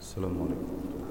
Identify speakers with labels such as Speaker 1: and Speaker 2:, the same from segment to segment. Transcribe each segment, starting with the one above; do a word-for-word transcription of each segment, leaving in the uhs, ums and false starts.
Speaker 1: السلام عليكم.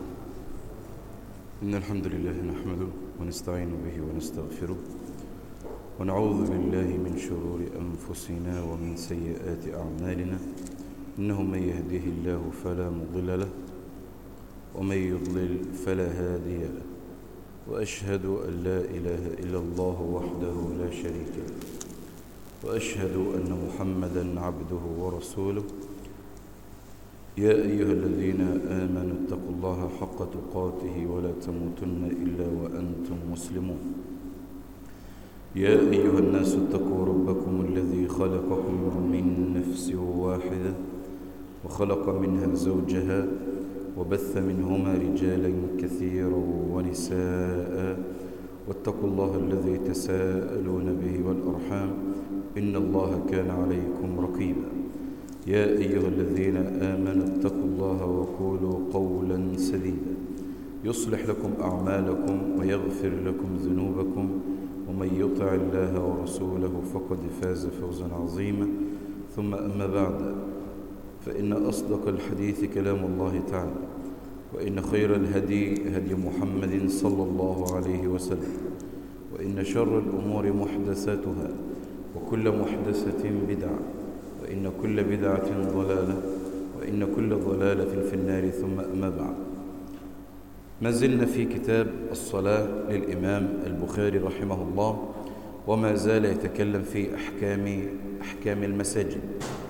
Speaker 1: إن الحمد لله نحمده ونستعين به ونستغفره ونعوذ بالله من شرور أنفسنا ومن سيئات أعمالنا. إنه من يهده الله فلا مضل له ومن يضلل فلا هادي له، وأشهد أن لا إله إلا الله وحده لا شريك له، وأشهد أن محمدًا عبده ورسوله. يا أيها الذين آمنوا اتقوا الله حق تقاته ولا تموتن إلا وأنتم مسلمون. يا أيها الناس اتقوا ربكم الذي خلقكم من نفس واحدة وخلق منها زوجها وبث منهما رجالا كثيرا ونساء، واتقوا الله الذي تساءلون به والأرحام إن الله كان عليكم رقيبا. يا أيها الذين آمنوا اتقوا الله وقولوا قولا سديدا يصلح لكم أعمالكم ويغفر لكم ذنوبكم، ومن يطع الله ورسوله فقد فاز فوزا عظيما. ثم أما بعد، فإن أصدق الحديث كلام الله تعالى، وإن خير الهدي هدي محمد صلى الله عليه وسلم، وإن شر الأمور محدثاتها، وكل محدثة بدعة، وإن كل بدعة ضلالة، وإن كل ضلالة في النار. ثم أما بعد، ما زلنا في كتاب الصلاة للإمام البخاري رحمه الله، وما زال يتكلم في أحكام أحكام المساجد.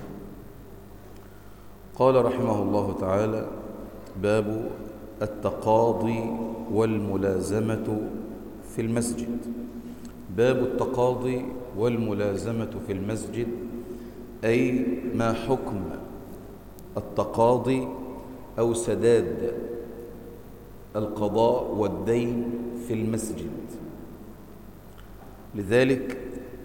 Speaker 1: قال رحمه الله تعالى: باب التقاضي والملازمة في المسجد. باب التقاضي والملازمة في المسجد، أي ما حكم التقاضي أو سداد القضاء والدين في المسجد. لذلك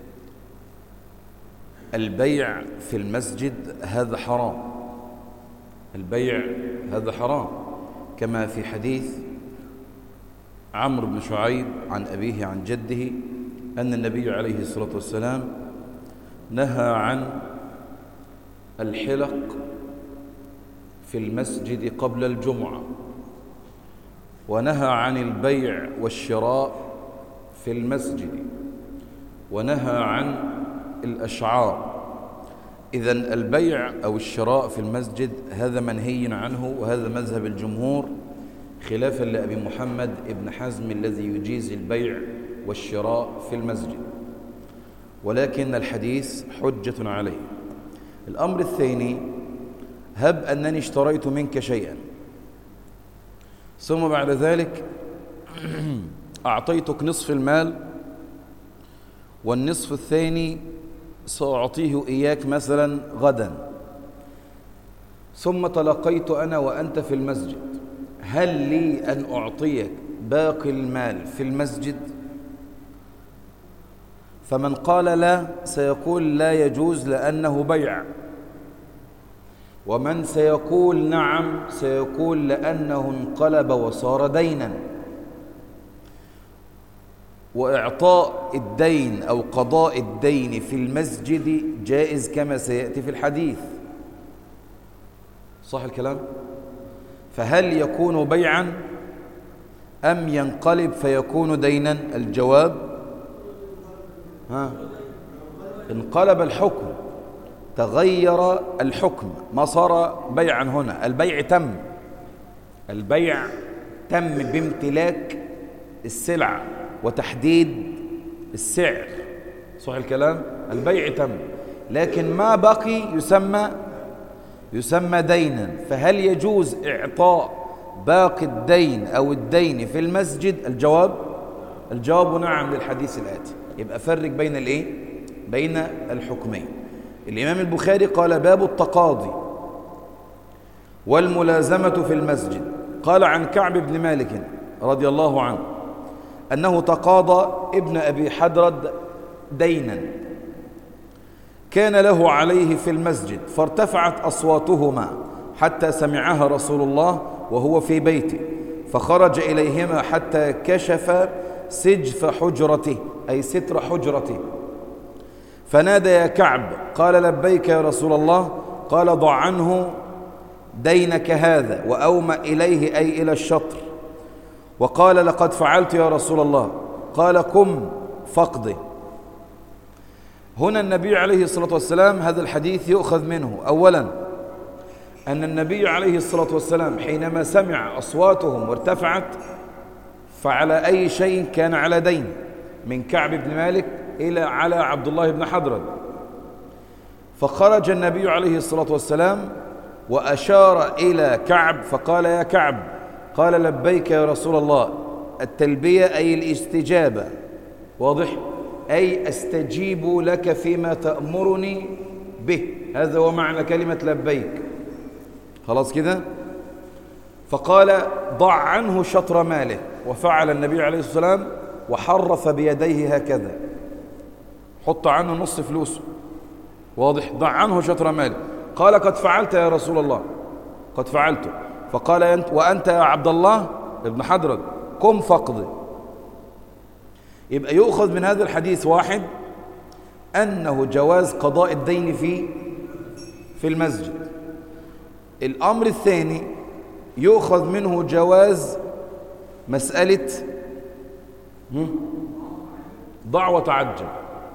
Speaker 1: البيع في المسجد هذا حرام، البيع هذا حرام، كما في حديث عمرو بن شعيب عن أبيه عن جده أن النبي عليه الصلاة والسلام نهى عن الحلق في المسجد قبل الجمعة، ونهى عن البيع والشراء في المسجد، ونهى عن الأشعار. إذن البيع أو الشراء في المسجد هذا منهي عنه، وهذا مذهب الجمهور، خلافا لأبي محمد ابن حزم الذي يجيز البيع والشراء في المسجد، ولكن الحديث حجة عليه. الأمر الثاني: هب أنني اشتريت منك شيئا، ثم بعد ذلك أعطيتك نصف المال، والنصف الثاني سأعطيه إياك مثلا غدا، ثم تلقيت أنا وأنت في المسجد، هل لي أن أعطيك باقي المال في المسجد؟ فمن قال لا سيقول لا يجوز لأنه بيع، ومن سيقول نعم سيقول لأنه انقلب وصار دينا. وإعطاء الدين أو قضاء الدين في المسجد جائز كما سيأتي في الحديث، صح الكلام؟ فهل يكون بيعا أم ينقلب فيكون دينا؟ الجواب: ها انقلب الحكم، تغير الحكم، ما صار بيعا هنا، البيع تم، البيع تم بامتلاك السلع وتحديد السعر، صح الكلام؟ البيع تم، لكن ما بقي يسمى يسمى دينا. فهل يجوز إعطاء باقي الدين أو الدين في المسجد؟ الجواب الجواب نعم للحديث الآتي. يبقى فرق بين الايه؟ بين الحكمين. الإمام البخاري قال: باب التقاضي والملازمة في المسجد. قال عن كعب بن مالك رضي الله عنه أنه تقاضى ابن أبي حدرد دينا كان له عليه في المسجد، فارتفعت أصواتهما حتى سمعها رسول الله وهو في بيته، فخرج إليهما حتى كشف سجف حجرته، أي ستر حجرته، فنادى: يا كعب. قال: لبيك يا رسول الله. قال: ضع عنه
Speaker 2: دينك هذا، وأومأ إليه أي إلى الشطر، وقال لقد فعلت يا رسول الله، قال قم فاقضه. هنا النبي عليه الصلاة والسلام هذا الحديث يؤخذ منه أولا أن النبي عليه الصلاة والسلام حينما سمع أصواتهم وارتفعت فعلى أي شيء كان على دين، من كعب بن مالك إلى على عبد الله بن حضرد، فخرج النبي عليه الصلاة والسلام وأشار إلى كعب فقال يا كعب، قال لبيك يا رسول الله. التلبية أي الاستجابة، واضح؟ أي أستجيب لك فيما تأمرني به، هذا هو معنى كلمة لبيك. خلاص كده؟ فقال ضع عنه شطر ماله، وفعل النبي عليه الصلاة والسلام وحرف بيديه هكذا، حط عنه نص فلوسه، واضح؟ ضع عنه شطر ماله. قال قد فعلت يا رسول الله، قد فعلت. فقال أنت وأنت يا عبد الله ابن حضرد قم فاقضي. يبقى يؤخذ من هذا الحديث واحد أنه جواز قضاء الدين في في المسجد. الأمر الثاني يؤخذ منه جواز مسألة ضع وتعجل.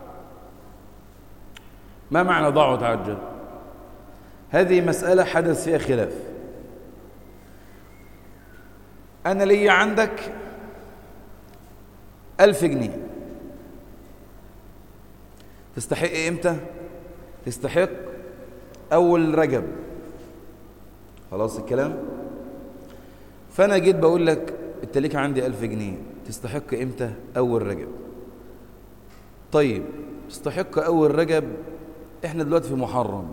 Speaker 2: ما معنى ضع وتعجل؟ هذه مسألة حدث فيها خلاف. أنا لي عندك ألف جنيه، تستحق إمتى؟ تستحق أول رجب. خلاص الكلام؟ فأنا جيت بقول لك أنت ليك عندي ألف جنيه، تستحق إمتى؟ أول رجب. طيب تستحق أول رجب، إحنا دلوقتي في محرم،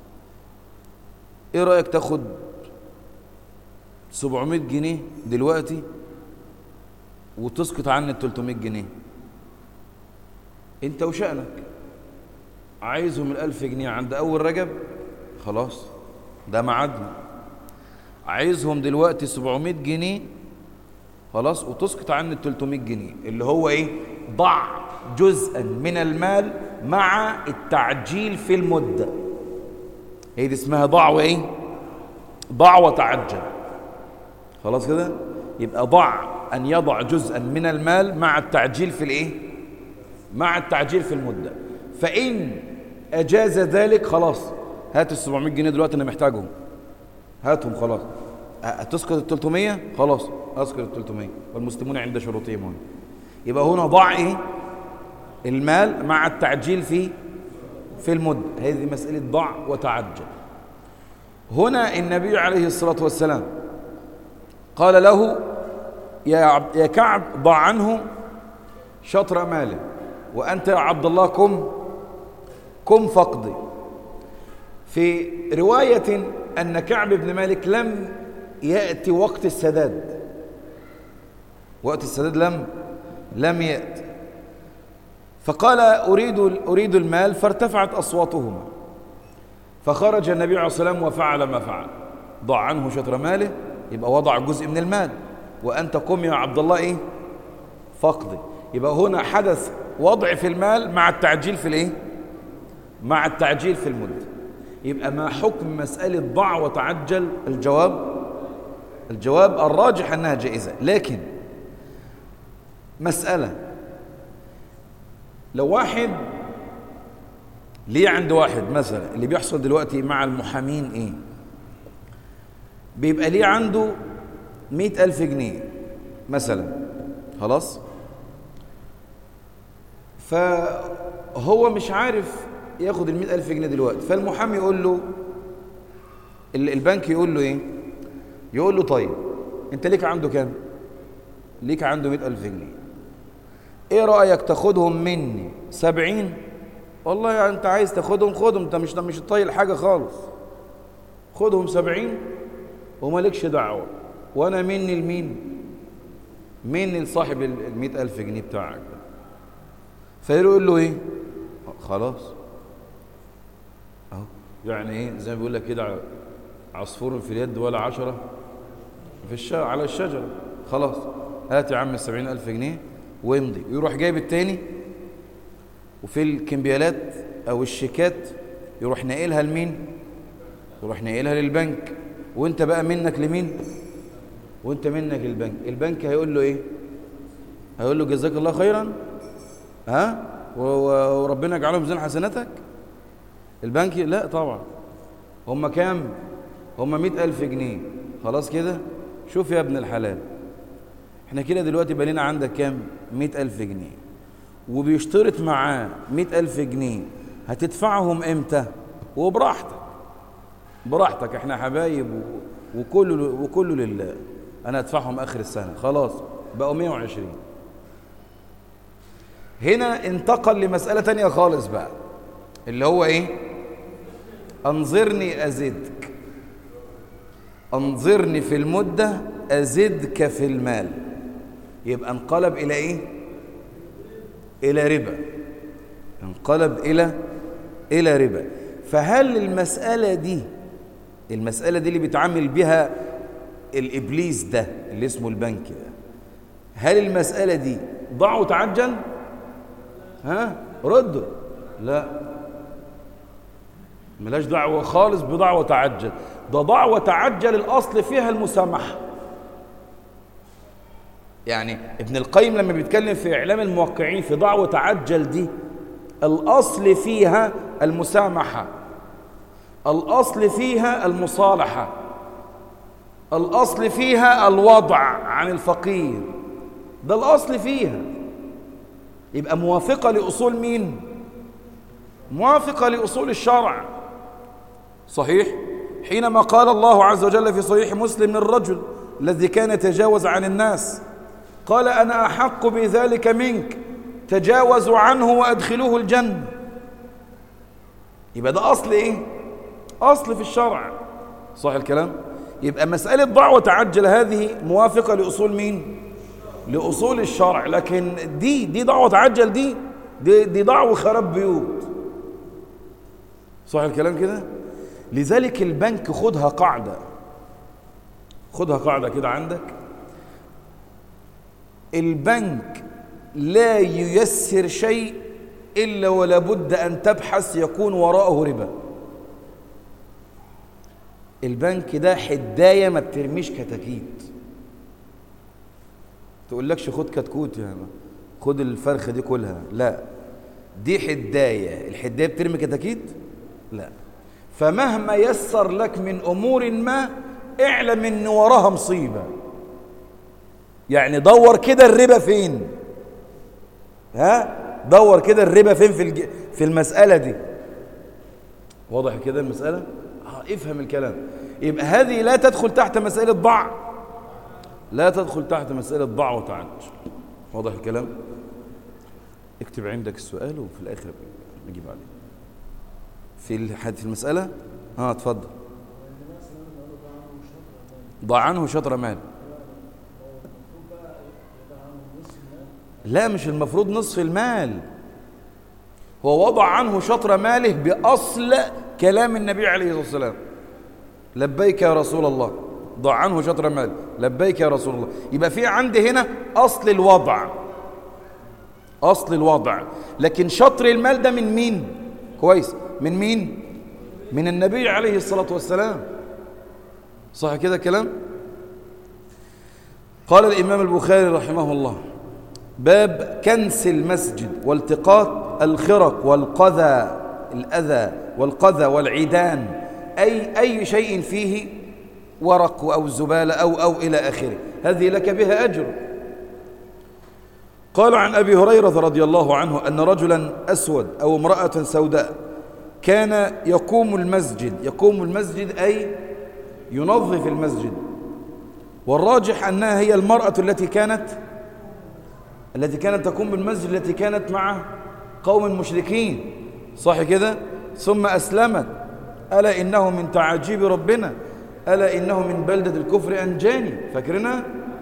Speaker 2: إيه رأيك تاخد سبعمائة جنيه دلوقتي وتسقط عني ال ثلاثمائة جنيه؟ انت وشأنك. عايزهم الألف جنيه عند أول رجب، خلاص ده ميعادنا. عايزهم دلوقتي سبعمائة جنيه، خلاص، وتسقط عني ال ثلاثمائة جنيه، اللي هو ايه؟ ضع جزءا من المال مع التعجيل في المدة. هي دي اسمها ضع وايه؟ ضع وتعجل. خلاص كده؟ يبقى ضع أن يضع جزءا من المال مع التعجيل في الايه؟ مع التعجيل في المدة. فإن أجاز ذلك خلاص هات ال سبعمائة جنيه دلوقتي أنا محتاجهم، هاتهم خلاص. هتسقط ال ثلاثمائة، خلاص أسقط ال ثلاثمائة، والمسلمون عند شروطهم هنا. يبقى هنا ضع ايه؟ المال مع التعجيل في في المدة. هذه مسألة ضع وتعجل. هنا النبي عليه الصلاة والسلام قال له يا يا كعب ضع عنه شطر ماله، وأنت يا عبد الله قم قم فاقضي. في رواية أن كعب بن مالك لم يأتي وقت السداد، وقت السداد لم لم يأتي، فقال أريد أريد المال، فارتفعت أصواتهما، فخرج النبي عليه الصلاة والسلام وفعل ما فعل، ضع عنه شطر ماله، يبقى وضع جزء من المال، وأنت قم يا عبد الله إيه؟ فاقضي. يبقى هنا حدث وضع في المال مع التعجيل في الإيه؟ مع التعجيل في المدة. يبقى ما حكم مسألة ضع وتعجل؟ الجواب الجواب الراجح أنها جائزة. لكن مسألة، لو واحد ليه عند واحد مثلا، اللي بيحصل دلوقتي مع المحامين إيه؟ بيبقى ليه عنده مئة ألف جنيه مثلا، خلاص، فهو مش عارف ياخد المئة ألف جنيه دلوقتي، فالمحامي يقول له، البنك يقول له ايه؟ يقول له طيب انت ليك عنده كام؟ ليك عنده مئة ألف جنيه، ايه رأيك تاخدهم مني سبعين؟ والله يعني انت عايز تاخدهم خدهم، انت مش مش طايل حاجة خالص، خدهم سبعين ومالكش دعوة، وانا مني لمين؟ مني لصاحب المئة ألف جنيه بتاعك. فيقول له ايه؟ خلاص اهو، يعني ايه زي ما بيقول لك كده، عصفور في اليد ولا عشرة في الشجرة على الشجرة. خلاص هات يا عم السبعين ألف جنيه وامضي. ويروح جايب التاني، وفي الكمبيالات او الشيكات يروح ناقلها لمين؟ يروح ناقلها للبنك، وانت بقى منك لمين؟ وانت منك للبنك. البنك هيقول له ايه؟ هيقول له جزاك الله خيرا، ها وربنا يجعلهم ميزان حسناتك. البنك لا طبعا. هم كام؟ هم مئة ألف جنيه. خلاص كده. شوف يا ابن الحلال، احنا كده دلوقتي بقينا عندك كام؟ مئة ألف جنيه، وبيشترط معاه مئة ألف جنيه. هتدفعهم امتى؟ وبراحتك، براحتك، احنا حبايب وكله وكله لله. انا ادفعهم اخر السنه، خلاص بقوا مئة وعشرين. هنا انتقل لمساله تانية خالص بقى، اللي هو ايه؟ انظرني ازدك، انظرني في المده ازدك في المال. يبقى انقلب الى ايه؟ الى ربا. انقلب الى الى ربا. فهل المساله دي المساله دي اللي بيتعامل بها الابليس ده اللي اسمه البنك ده، هل المساله دي ضع وتعجل؟ ها ردوا. لا، ملاش دعوه خالص بضع وتعجل. ده ضع وتعجل الاصل فيها المسامحه. يعني ابن القيم لما بيتكلم في اعلام الموقعين في ضع وتعجل دي، الاصل فيها المسامحه، الاصل فيها المصالحه، الاصل فيها الوضع عن الفقير. ده الاصل فيها. يبقى موافقه لاصول مين؟ موافقه لاصول الشرع. صحيح؟ حينما قال الله عز وجل في صحيح مسلم للرجل الذي كان يتجاوز عن الناس، قال أنا أحق بذلك منك، تجاوزوا عنه وأدخلوه الجنة. يبقى ده أصل إيه؟ أصل في الشرع. صح الكلام؟ يبقى مسألة ضع وتعجل هذه موافقة لأصول مين؟ لأصول الشرع. لكن دي دي ضع وتعجل دي دي, دي ضع وخراب بيوت. صح الكلام كده؟ لذلك البنك خدها قاعدة، خدها قاعدة كده عندك. البنك لا ييسر شيء إلا ولا بد أن تبحث يكون وراءه ربا. البنك ده حداية ما بترميش كتاكيت. تقول لكش خد كتكوت يعني، خد الفرخة دي كلها، لا، دي حداية. الحداية بترمي كتاكيت؟ لا. فمهما يسر لك من أمور ما، اعلم ان وراها مصيبة. يعني دور كده الربا فين، ها دور كده الربا فين في الج... في المسألة دي. واضح كده المسألة؟ اه افهم الكلام. يبقى هذه لا تدخل تحت مسألة ضع، لا تدخل تحت مسألة ضع وتعجل. واضح الكلام؟ اكتب عندك السؤال وفي الآخر نجيب عليه في في المسألة. ها اتفضل. ضع عنه شطر مال. لا، مش المفروض نصف المال. هو وضع عنه شطر ماله بأصل كلام النبي عليه الصلاة والسلام. لبيك يا رسول الله. ضع عنه شطر مال. لبيك يا رسول الله. يبقى في عندي هنا أصل الوضع، أصل الوضع. لكن شطر المال ده من مين؟ كويس، من مين؟ من النبي عليه الصلاة والسلام. صح كده كلام؟ قال الإمام البخاري رحمه الله: باب كنس المسجد والتقاط الخرق والقذى، الأذى والقذى والعيدان، أي أي شيء فيه ورق أو زبالة أو أو إلى آخره، هذه لك بها أجر. قال عن أبي هريرة رضي الله عنه أن رجلا أسود أو امرأة سوداء كان يقوم المسجد، يقوم المسجد أي ينظف المسجد، والراجح أنها هي المرأة التي كانت التي كانت تقوم بالمسجد، التي كانت مع قوم مشركين. صح كده؟ ثم أسلمت. ألا إنه من تعاجيب ربنا، ألا إنه من بلدة الكفر أنجاني. فاكرنا؟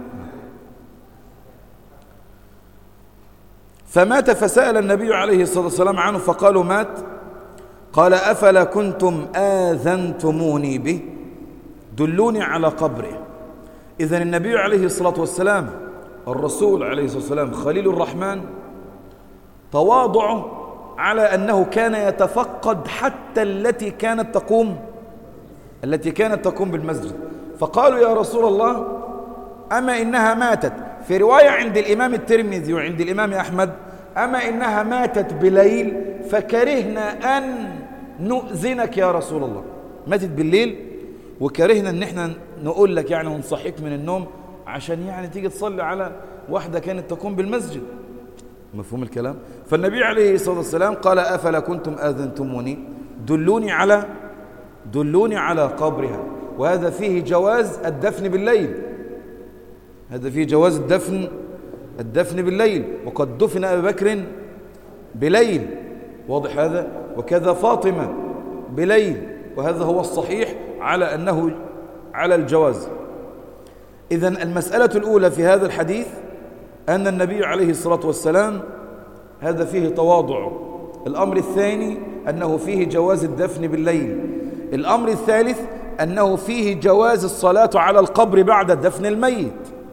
Speaker 2: فمات، فسأل النبي عليه الصلاة والسلام عنه فقالوا مات. قال: أفلا كنتم آذنتموني به؟ دلوني على قبره. إذن النبي عليه الصلاة والسلام، الرسول عليه الصلاة والسلام خليل الرحمن، تواضعه على أنه كان يتفقد حتى التي كانت تقوم التي كانت تقوم بالمسجد. فقالوا يا رسول الله أما إنها ماتت، في رواية عند الإمام الترمذي وعند الإمام أحمد أما إنها ماتت بليل فكرهنا أن نؤذنك يا رسول الله. ماتت بالليل وكرهنا أن احنا نقول لك يعني ونصحيك من النوم عشان يعني تيجي تصلي على واحدة كانت تقوم بالمسجد. مفهوم الكلام؟ فالنبي عليه الصلاة والسلام قال أفلا كنتم آذنتموني دلوني على دلوني على قبرها. وهذا فيه جواز الدفن بالليل، هذا فيه جواز الدفن الدفن بالليل، وقد دفن أبي بكر بليل، واضح هذا، وكذا فاطمة بليل، وهذا هو الصحيح على أنه على الجواز. إذن المسألة الأولى في هذا الحديث أن النبي عليه الصلاة والسلام هذا فيه تواضع. الأمر الثاني أنه فيه جواز الدفن بالليل. الأمر الثالث أنه فيه جواز الصلاة على القبر بعد دفن الميت.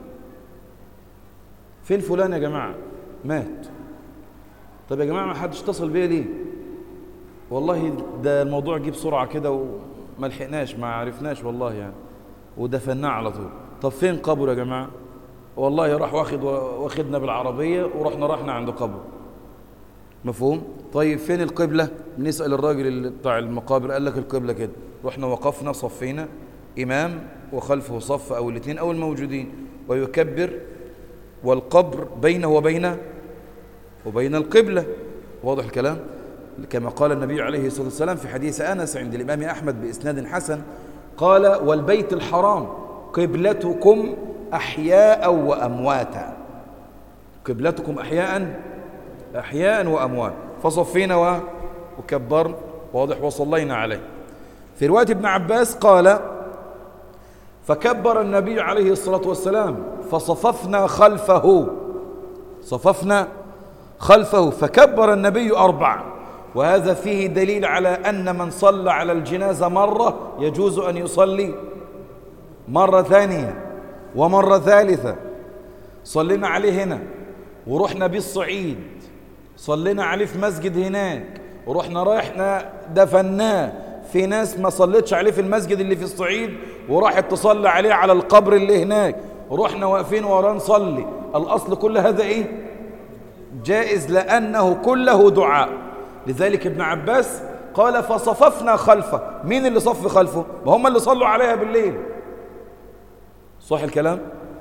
Speaker 2: فين فلان يا جماعة؟ مات. طب يا جماعة ما حدش اتصل بيا ليه؟ والله ده الموضوع جه بسرعة كده وما لحقناش، ما عرفناش والله يعني، ودفناه على طول. طب فين قبره يا جماعة؟ والله راح واخد واخدنا بالعربية ورحنا رحنا عند قبره. مفهوم؟ طيب فين القبلة؟ بنسأل الراجل اللي بتاع المقابر، قال لك القبلة كده. رحنا وقفنا صفينا إمام وخلفه صف أو الاثنين أو الموجودين، ويكبر والقبر بينه وبين وبين القبلة. واضح الكلام؟ كما قال النبي عليه الصلاة والسلام في حديث أنس عند الإمام أحمد بإسناد حسن قال والبيت الحرام قبلتكم أحياء وأمواتا. قبلتكم أحياء أحياء وأموات. فصفينا وكبرنا، واضح، وصلينا عليه. في رواية ابن عباس قال فكبر النبي عليه الصلاة والسلام فصففنا خلفه صففنا خلفه فكبر النبي أربع. وهذا فيه دليل على أن من صلى على الجنازة مرة يجوز أن يصلي مرة ثانية ومرة ثالثة. صلينا عليه هنا ورحنا بالصعيد، صلينا عليه في مسجد هناك ورحنا رايحنا دفناه. في ناس ما صليتش عليه في المسجد اللي في الصعيد وراحت تصلي عليه على القبر اللي هناك، ورحنا واقفين وراه نصلي. الأصل كل هذا إيه؟ جائز، لأنه كله دعاء. لذلك ابن عباس قال فصففنا خلفه. مين اللي صف خلفه؟ ما هم اللي صلوا عليها بالليل. صح الكلام؟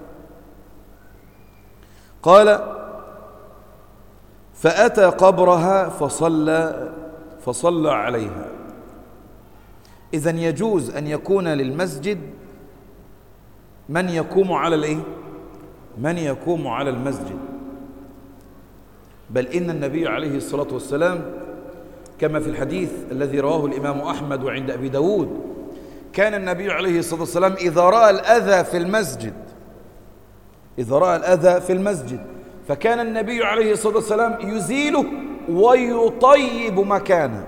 Speaker 2: قال فأتى قبرها فصلى فصلى عليها. إذن يجوز أن يكون للمسجد من يقوم على الإيه؟ من يقوم على المسجد. بل إن النبي عليه الصلاة والسلام كما في الحديث الذي رواه الإمام أحمد وعند أبي داود كان النبي عليه الصلاة والسلام إذا رأى الأذى في المسجد إذا رأى الأذى في المسجد فكان النبي عليه الصلاة والسلام يزيله ويطيب مكانه.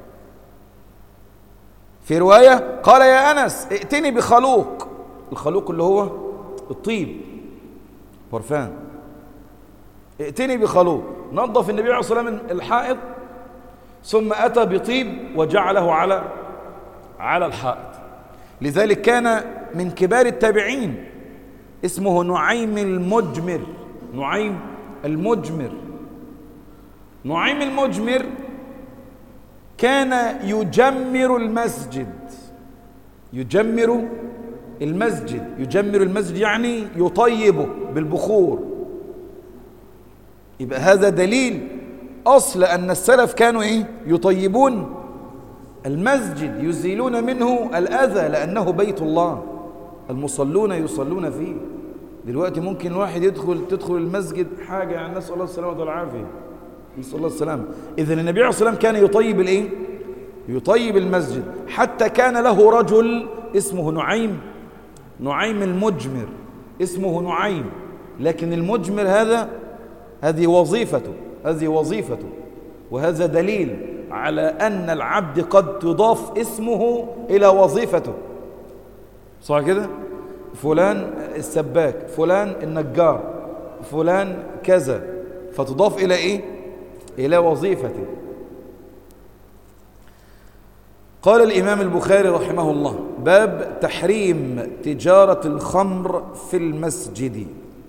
Speaker 2: في رواية قال يا أنس ائتني بخلوق. الخلوق اللي هو الطيب، برفان. ائتني بخلوق. نظف النبي عليه الصلاة والسلام الحائط ثم أتى بطيب وجعله على على الحائط. لذلك كان من كبار التابعين اسمه نعيم المجمر. نعيم المجمر نعيم المجمر كان يجمر المسجد يجمر المسجد يجمر المسجد يعني يطيبه بالبخور. يبقى هذا دليل أصل أن السلف كانوا إيه؟ يطيبون المسجد، يزيلون منه الأذى، لأنه بيت الله، المصلون يصلون فيه. دلوقتي ممكن واحد يدخل تدخل المسجد حاجة يعني نسأل الله السلامة والعافية، نسأل الله السلامة. إذن النبي عليه الصلاة والسلام كان يطيب الإيه؟ يطيب المسجد. حتى كان له رجل اسمه نعيم نعيم المجمر، اسمه نعيم، لكن المجمر هذا هذه وظيفته هذه وظيفته وهذا دليل على أن العبد قد تضاف اسمه إلى وظيفته. صح كده؟ فلان السباك، فلان النجار، فلان كذا، فتضاف إلى إيه؟ إلى وظيفته. قال الإمام البخاري رحمه الله باب تحريم تجارة الخمر في المسجد.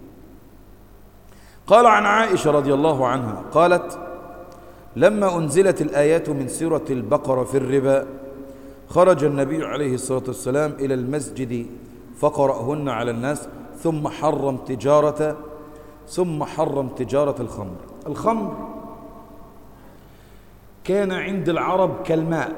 Speaker 2: قال عن عائشة رضي الله عنها قالت: لما أنزلت الآيات من سورة البقرة في الربا خرج النبي عليه الصلاة والسلام إلى المسجد فقرأهن على الناس ثم حرم تجارة ثم حرم تجارة الخمر. الخمر كان عند العرب كالماء،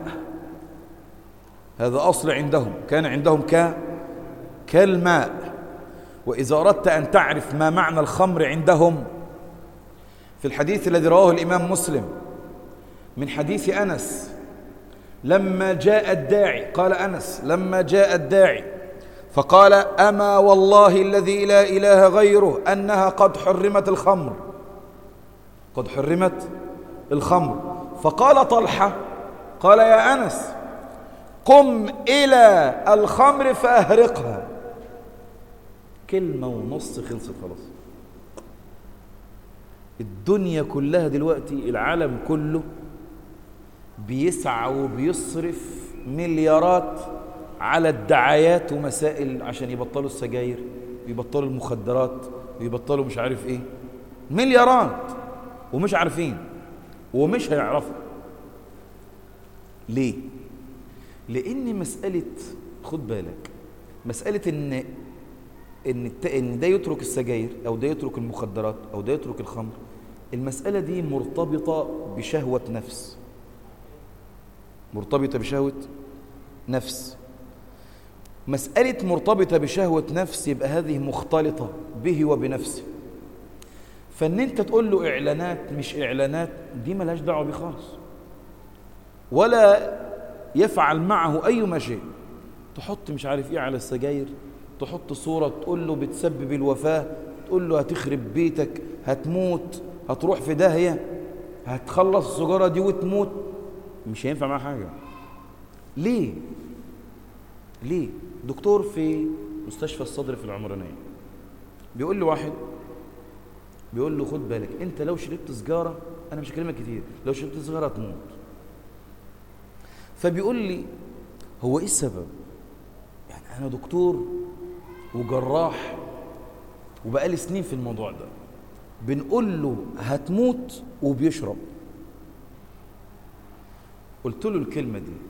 Speaker 2: هذا أصل عندهم، كان عندهم ك كالماء. وإذا أردت أن تعرف ما معنى الخمر عندهم في الحديث الذي رواه الإمام مسلم من حديث أنس لما جاء الداعي، قال أنس: لما جاء الداعي فقال: أما والله الذي لا إله غيره أنها قد حرمت الخمر، قد حرمت الخمر. فقال طلحة قال: يا أنس قم إلى الخمر فأهرقها. كلمة ونص خلصت خلاص. الدنيا كلها دلوقتي، العالم كله بيسعى وبيصرف مليارات على الدعايات ومسائل عشان يبطلوا السجاير، يبطلوا المخدرات، يبطلوا مش عارف ايه، مليارات، ومش عارفين ومش هيعرفوا. ليه؟ لأن مسألة، خد بالك، مسألة إن إن إن ده يترك السجاير أو ده يترك المخدرات أو ده يترك الخمر، المسألة دي مرتبطة بشهوة نفس، مرتبطة بشهوة نفس. مسألة مرتبطة بشهوة نفس يبقى هذه مختلطة به وبنفسه. فإن أنت تقول له إعلانات مش إعلانات دي ملهاش دعوة بيه خالص، ولا يفعل معه أي ما شيء. تحط مش عارف إيه على السجاير، تحط صورة تقول له بتسبب الوفاة، تقول له هتخرب بيتك، هتموت، هتروح في داهية، هتخلص السجارة دي وتموت، مش هينفع معاه حاجة. ليه؟ ليه؟ دكتور في مستشفى الصدر في العمرانية بيقول له واحد، بيقول له خد بالك انت لو شربت سجارة، انا مش هكلمك كتير، لو شربت سجارة هتموت. فبيقول لي هو ايه السبب؟ يعني انا دكتور وجراح وبقالي سنين في الموضوع ده، بنقول له هتموت وبيشرب. قلت له الكلمة دي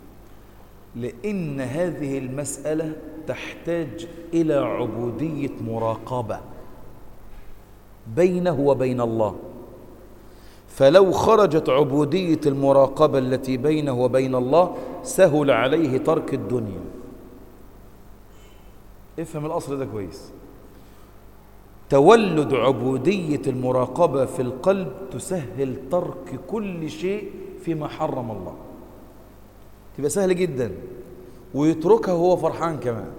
Speaker 2: لأن هذه المسألة تحتاج إلى عبودية مراقبة بينه وبين الله. فلو خرجت عبودية المراقبة التي بينه وبين الله سهل عليه ترك الدنيا. افهم الأصل ده كويس. تولد عبودية المراقبة في القلب تسهل ترك كل شيء فيما حرم الله، تبقى سهل جدا، ويتركها وهو فرحان كمان،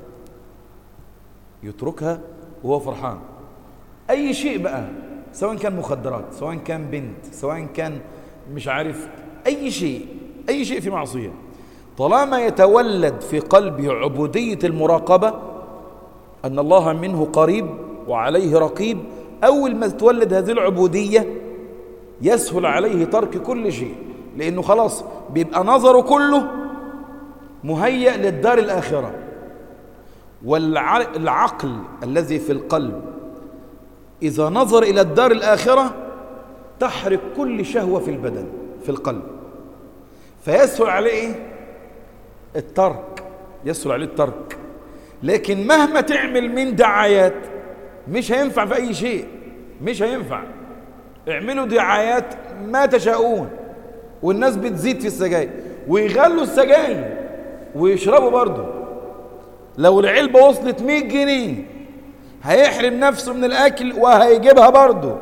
Speaker 2: يتركها وهو فرحان. أي شيء بقى، سواء كان مخدرات، سواء كان بنت، سواء كان مش عارف أي شيء، أي شيء في معصية، طالما يتولد في قلبه عبودية المراقبة أن الله منه قريب وعليه رقيب، أول ما تولد هذه العبودية يسهل عليه ترك كل شيء، لأنه خلاص بيبقى نظره كله مهيأ للدار الآخرة. والعقل الذي في القلب إذا نظر إلى الدار الآخرة تحرق كل شهوة في البدن في القلب، فيسهل عليه الترك، يسهل عليه الترك. لكن مهما تعمل من دعايات مش هينفع في أي شيء، مش هينفع. اعملوا دعايات ما تشاءون، والناس بتزيد في السجاير ويغلوا السجاير ويشربوا برضه. لو العلبة وصلت مية جنيه هيحرم نفسه من الأكل وهيجيبها برضه،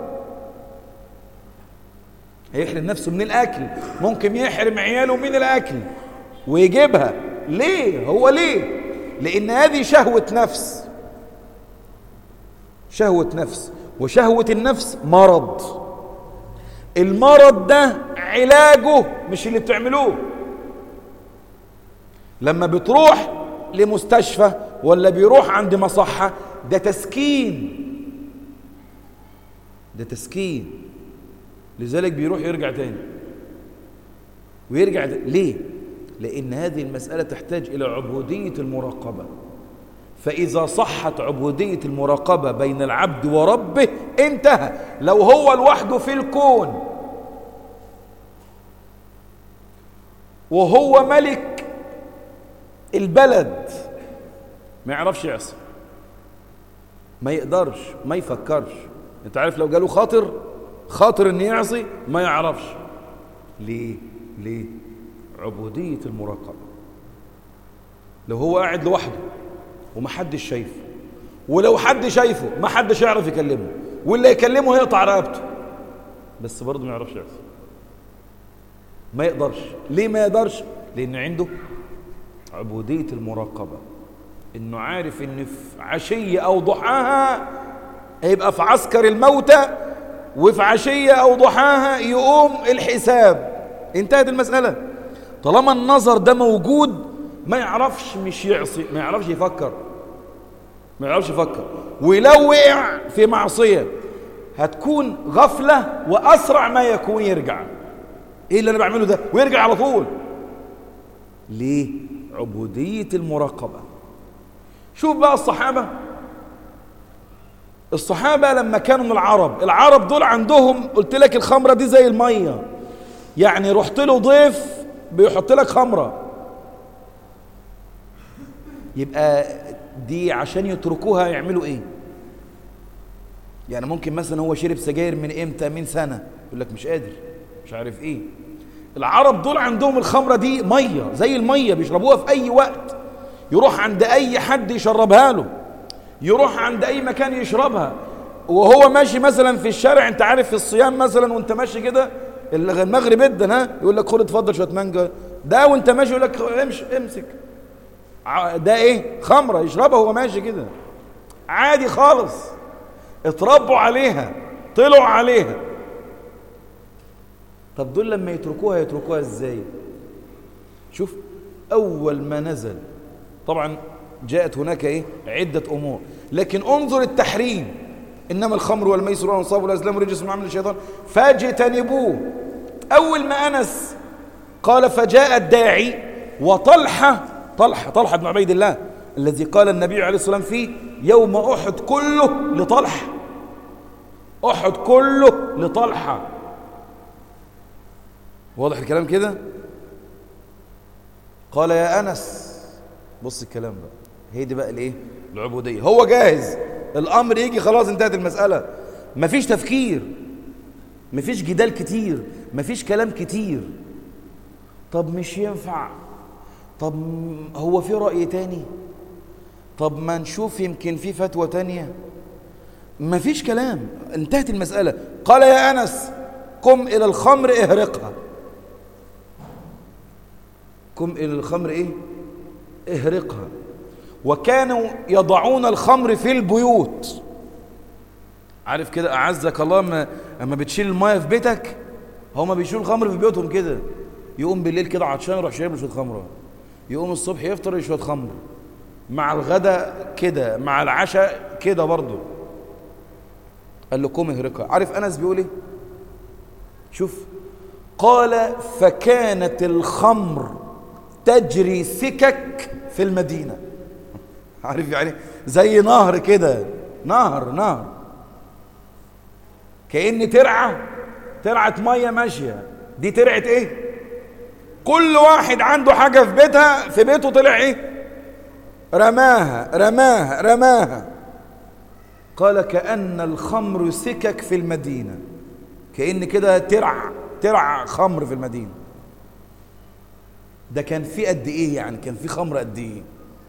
Speaker 2: هيحرم نفسه من الأكل، ممكن يحرم عياله من الأكل ويجيبها. ليه؟ هو ليه؟ لأن هذه شهوة نفس، شهوة نفس، وشهوة النفس مرض. المرض ده علاجه مش اللي بتعملوه. لما بتروح لمستشفى ولا بيروح عند مصحة ده تسكين، ده تسكين. لذلك بيروح يرجع تاني ويرجع تاني. ليه؟ لأن هذه المسألة تحتاج إلى عبودية المراقبة. فإذا صحت عبودية المراقبة بين العبد وربه انتهى. لو هو لوحده في الكون وهو ملك البلد ما يعرفش يعصي، ما يقدرش، ما يفكرش. انت عارف لو جاله خاطر خاطر ان يعصي ما يعرفش. ليه؟ ليه؟ عبودية المراقبة. لو هو قاعد لوحده ومحدش شايفه، ولو حد شايفه ما حدش يعرف يكلمه، واللي يكلمه يقطع رقبته، بس برضه ما يعرفش يعصي، ما يقدرش. ليه ما يقدرش؟ لأن عنده عبودية المراقبة، إنه عارف إن في عشية أو ضحاها هيبقى في عسكر الموتى، وفي عشية أو ضحاها يقوم الحساب. انتهت المسألة. طالما النظر ده موجود ما يعرفش مش يعصي، ما يعرفش يفكر، ما يعرفش يفكر. ولو وقع في معصية هتكون غفلة، وأسرع ما يكون يرجع. إيه اللي أنا بعمله ده؟ ويرجع على طول. ليه؟ عبودية المراقبة. شوف بقى الصحابة الصحابة لما كانوا من العرب، العرب دول عندهم قلت لك الخمرة دي زي المية، يعني رحت له ضيف بيحط لك خمرة، يبقى دي عشان يتركوها يعملوا ايه؟ يعني ممكن مثلا هو شرب سجاير من امتى؟ من سنة، يقول لك مش قادر، مش عارف ايه. العرب دول عندهم الخمرة دي مية زي المية، بيشربوها في اي وقت، يروح عند اي حد يشربها له، يروح عند اي مكان يشربها. وهو ماشي مثلا في الشارع، انت عارف في الصيام مثلا وانت ماشي كده المغرب جدا، ها يقول لك خد اتفضل شويه مانجا، ده وانت ماشي يقول لك امشي امسك، ده ايه؟ خمره يشربها وهو ماشي كده عادي خالص. اتربوا عليها، طلعوا عليها. طب دول لما يتركوها يتركوها ازاي؟ شوف، اول ما نزل طبعا جاءت هناك ايه؟ عده امور، لكن انظر التحريم: انما الخمر والميسر والانصاب والازلام رجس من عمل الشيطان فاجتنبوه. اول ما انس قال فجاء الداعي، وطلحه طلحه طلحه بن عبيد الله الذي قال النبي عليه الصلاه والسلام فيه يوم احد كله لطلحه، احد كله لطلحه. واضح الكلام كده؟ قال يا انس، بص الكلام بقى، هي دي بقى الايه؟ العبوديه. هو جاهز، الامر يجي خلاص، انتهت المساله، مفيش تفكير، مفيش جدال كتير، مفيش كلام كتير. طب مش ينفع، طب هو في رأي تاني، طب ما نشوف يمكن في فتوى تانية، مفيش كلام، انتهت المسألة. قال يا أنس قم إلى الخمر اهرقها. قم إلى الخمر إيه؟ اهرقها. وكانوا يضعون الخمر في البيوت. عارف كده أعزك الله، ما اما بتشيل المايه في بيتك، هما بيشيلوا الخمر في بيوتهم كده. يقوم بالليل كده عطشان يروح شايب له شويه خمره، يقوم الصبح يفطر شويه خمر، مع الغداء كده، مع العشاء كده برضه. قال له قوم اهرقها. عارف انس بيقول ايه؟ شوف، قال فكانت الخمر تجري سكك في المدينه. عارف يعني زي نهر كده، نهر نهر كأن ترعه ترعه ميه ماشيه. دي ترعه ايه؟ كل واحد عنده حاجه في بيتها في بيته طلع ايه؟ رماها رماها رماها. قال كأن الخمر سكك في المدينه، كأن كده ترع ترع خمر في المدينه. ده كان في قد ايه يعني؟ كان في خمر قد ايه؟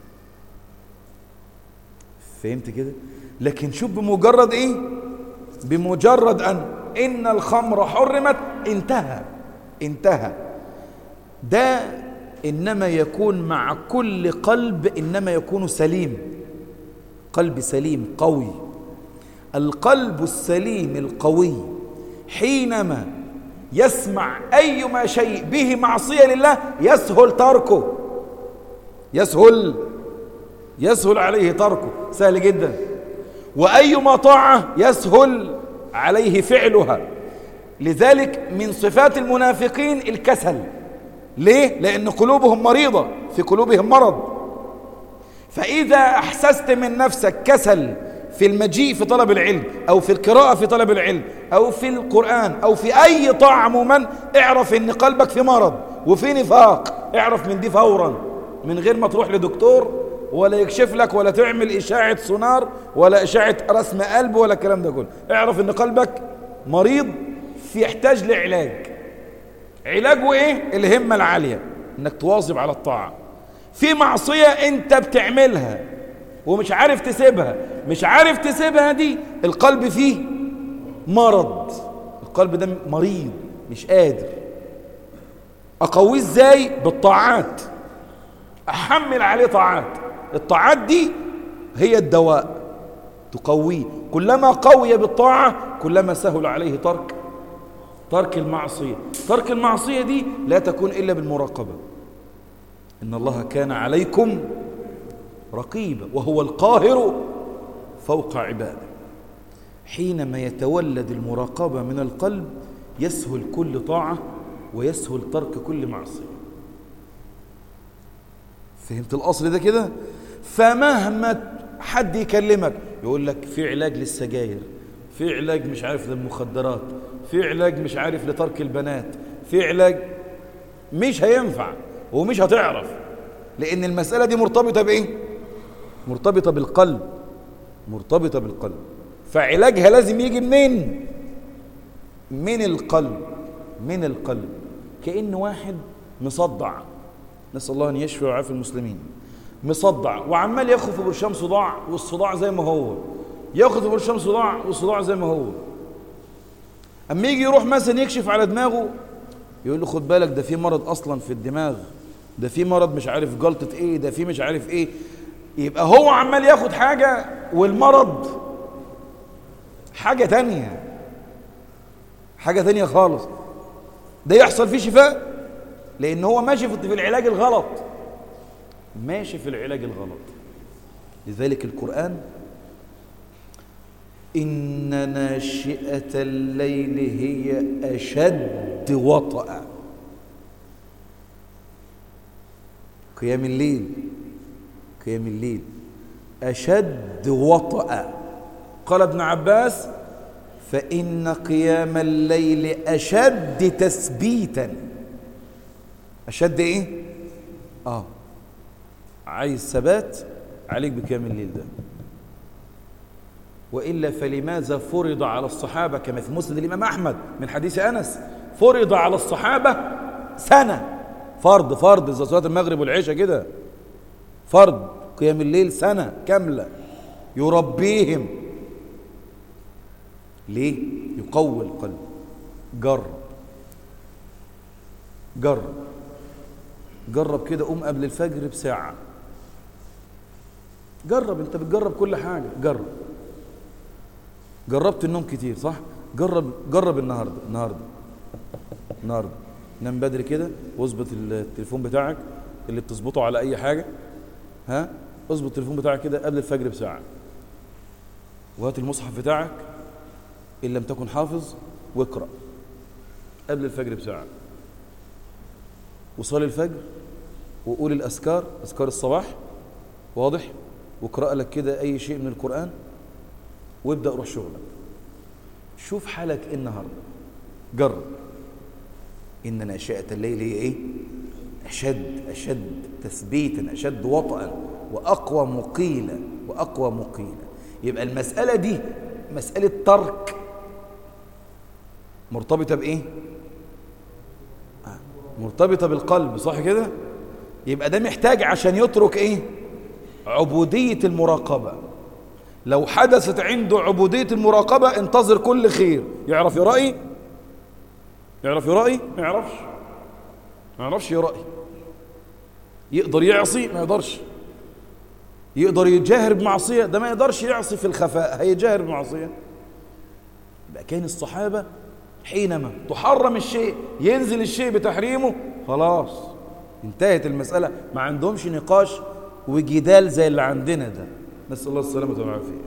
Speaker 2: فهمت كده؟ لكن شوف، بمجرد ايه؟ بمجرد ان ان الخمر حرمت انتهى انتهى. ده انما يكون مع كل قلب، انما يكون سليم، قلب سليم قوي. القلب السليم القوي حينما يسمع ايما شيء به معصية لله يسهل تركه، يسهل يسهل عليه تركه، سهل جدا. وأيما طاعة يسهل عليه فعلها. لذلك من صفات المنافقين الكسل، ليه؟ لأن قلوبهم مريضة، في قلوبهم مرض. فإذا أحسست من نفسك كسل في المجيء في طلب العلم، أو في القراءة في طلب العلم، أو في القرآن، أو في أي طاعة عموما، اعرف إن قلبك في مرض وفي نفاق. اعرف من دي فورا، من غير ما تروح لدكتور ولا يكشف لك ولا تعمل إشاعة سونار ولا إشاعة رسم قلب ولا الكلام ده كله. اعرف إن قلبك مريض في يحتاج لعلاج. علاجه إيه؟ الهمة العالية، إنك تواظب على الطاعة. في معصية أنت بتعملها ومش عارف تسيبها، مش عارف تسيبها، دي القلب فيه مرض، القلب ده مريض مش قادر. أقويه إزاي؟ بالطاعات. أحمل عليه طاعات. الطاعات دي هي الدواء، تقويه. كلما قوي بالطاعة كلما سهل عليه ترك ترك المعصية. ترك المعصية دي لا تكون إلا بالمراقبة. إن الله كان عليكم رقيبا وهو القاهر فوق عباده. حينما يتولد المراقبة من القلب يسهل كل طاعة ويسهل ترك كل معصية. فهمت الأصل ده كده؟ فمهما حد يكلمك يقول لك في علاج للسجاير، في علاج مش عارف للمخدرات، في علاج مش عارف لترك البنات، في علاج، مش هينفع ومش هتعرف، لأن المسألة دي مرتبطة بإيه؟ مرتبطة بالقلب، مرتبطة بالقلب. فعلاجها لازم يجي منين؟ من القلب، من القلب. كأن واحد مصدع، نسأل الله أن يشفي ويعافي المسلمين، مصدع وعمال ياخد في برشام صداع والصداع زي ما هو، ياخد في برشام صداع والصداع زي ما هو. أما يجي يروح مثلا يكشف على دماغه يقول له خد بالك ده في مرض أصلا في الدماغ، ده في مرض مش عارف جلطة إيه، ده في مش عارف إيه. يبقى هو عمال ياخد حاجة والمرض حاجة تانية، حاجة تانية خالص. ده يحصل فيه شفاء لأن هو ماشي في العلاج الغلط، ماشي في العلاج الغلط. لذلك القرآن إن ناشئة الليل هي أشد وطأ. قيام الليل، قيام الليل أشد وطأ. قال ابن عباس فإن قيام الليل أشد تثبيتا. أشد إيه؟ آه عايز ثبات، عليك بقيام الليل ده. وإلا فلماذا فرض على الصحابة كما في مسند الإمام أحمد من حديث أنس، فرض على الصحابة سنة، فرض فرض زي صلاة المغرب والعشاء كده، فرض قيام الليل سنة كاملة يربيهم. ليه؟ يقوي القلب. جرب جرب جرب كده، قوم قبل الفجر بساعة، جرب. انت بتجرب كل حاجة، جرب. جربت النوم كتير صح؟ جرب جرب النهارده النهارده النهارده نام بدري كده، واظبط التليفون بتاعك اللي بتظبطه على اي حاجه، ها، اظبط التليفون بتاعك كده قبل الفجر بساعه، وهات المصحف بتاعك ان لم تكن حافظ واقرا قبل الفجر بساعه، وصلي الفجر وقول الاذكار، اذكار الصباح، واضح، واقرا لك كده اي شيء من القران، وابدأ روح شغلك. شوف حالك ايه النهارده، جرب. إن ناشئة الليل هي إيه؟ أشد أشد تثبيتا، أشد وطئا، وأقوى مقيلة، وأقوى مقيلة. يبقى المسألة دي مسألة ترك مرتبطة بإيه؟ مرتبطة بالقلب، صح كده؟ يبقى ده محتاج عشان يترك إيه؟ عبودية المراقبة. لو حدثت عنده عبودية المراقبة انتظر كل خير. يعرف يرائي؟ يعرف يرائي؟ ما يعرفش ما يعرفش يرائي. يقدر يعصي؟ ما يقدرش. يقدر يجاهر بمعصية؟ ده ما يقدرش يعصي في الخفاء، هيجاهر بمعصية. يبقى كان الصحابة حينما تحرم الشيء ينزل الشيء بتحريمه، خلاص انتهت المسألة، ما عندهمش نقاش وجدال زي اللي عندنا ده، نسأل الله السلامة والعافية.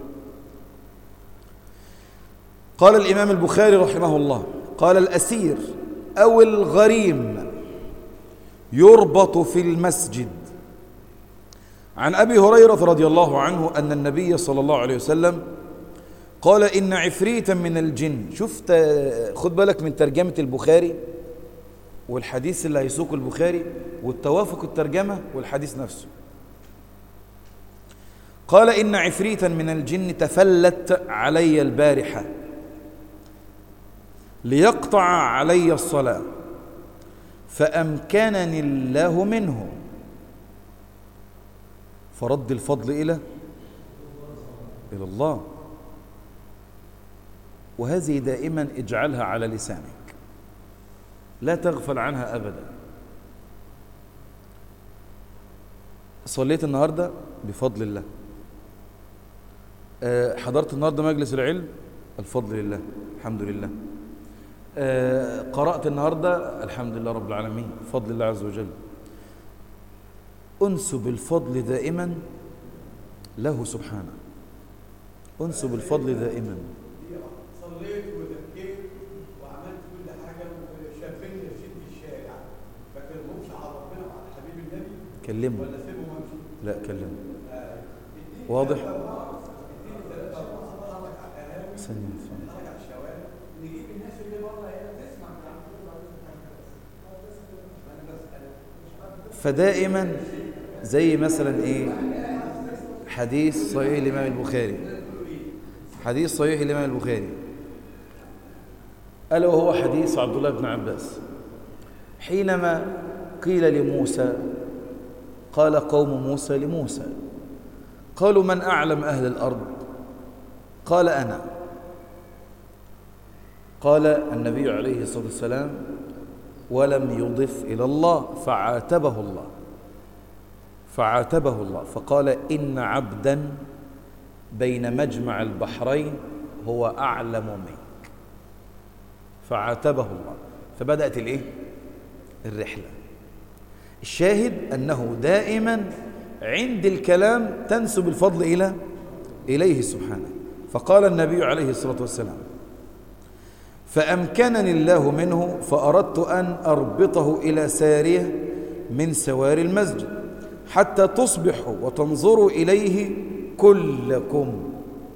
Speaker 2: قال الإمام البخاري رحمه الله: قال الأسير أو الغريم يربط في المسجد. عن أبي هريرة رضي الله عنه أن النبي صلى الله عليه وسلم قال إن عفريتا من الجن. شفت، خد بالك من ترجمة البخاري والحديث اللي هيسوق البخاري والتوافق الترجمة والحديث نفسه. قال إن عفريتا من الجن تفلت علي البارحة ليقطع علي الصلاة فأمكنني الله منه، فرد الفضل إلى إلى الله. وهذه دائما اجعلها على لسانك، لا تغفل عنها أبدا. صليت النهاردة بفضل الله، حضرت النهاردة مجلس العلم الفضل لله الحمد لله، قرأت النهاردة الحمد لله رب العالمين بفضل الله عز وجل. أنسب الفضل دائما له سبحانه، أنسب الفضل دائما.
Speaker 3: صليت وذكيت وعملت كل حاجة وشافني سيد الشارع، ما كلمهمش على ربنا وعلى حبيب النبي؟
Speaker 2: كلمه
Speaker 3: ولا سيبهم وامشي؟
Speaker 2: لا كلمه. واضح؟ ثانية
Speaker 3: نجيب الناس اللي بره هنا تسمع
Speaker 2: فدائما زي مثلا ايه حديث صحيح الإمام البخاري، حديث صحيح الإمام البخاري ألا وهو حديث عبد الله بن عباس حينما قيل لموسى، قال قوم موسى لموسى قالوا من أعلم أهل الأرض؟ قال أنا. قال النبي عليه الصلاة والسلام ولم يضف إلى الله فعاتبه الله فعاتبه الله فقال إن عبدا بين مجمع البحرين هو أعلم منك، فعاتبه الله. فبدأت الإيه؟ الرحلة. الشاهد أنه دائما عند الكلام تنسب الفضل إلى إليه سبحانه. فقال النبي عليه الصلاة والسلام فأمكنني الله منه فأردت أن أربطه إلى سارية من سواري المسجد حتى تصبحوا وتنظروا إليه كلكم.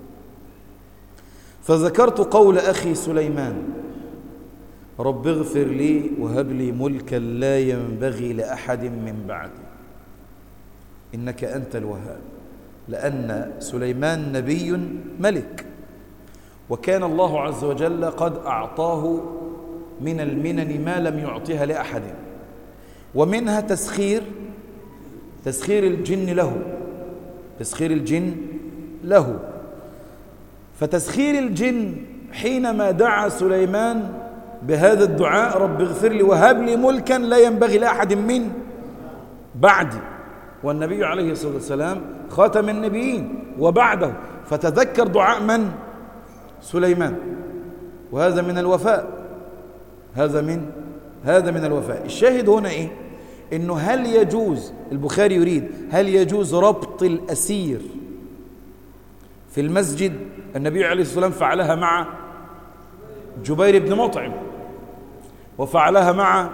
Speaker 2: فذكرت قول أخي سليمان رب اغفر لي وهب لي ملكا لا ينبغي لأحد من بعدي إنك أنت الوهاب، لأن سليمان نبي ملك، وكان الله عز وجل قد أعطاه من المنن ما لم يعطيها لأحد، ومنها تسخير تسخير الجن له تسخير الجن له فتسخير الجن حينما دعا سليمان بهذا الدعاء رب اغفر لي وهب لي ملكا لا ينبغي لأحد من بعدي، والنبي عليه الصلاة والسلام خاتم النبيين وبعده، فتذكر دعاء من؟ سليمان. وهذا من الوفاء هذا من هذا من الوفاء. الشاهد هنا إيه؟ إنه هل يجوز، البخاري يريد هل يجوز ربط الأسير في المسجد؟ النبي عليه الصلاة والسلام فعلها مع جبير بن مطعم، وفعلها مع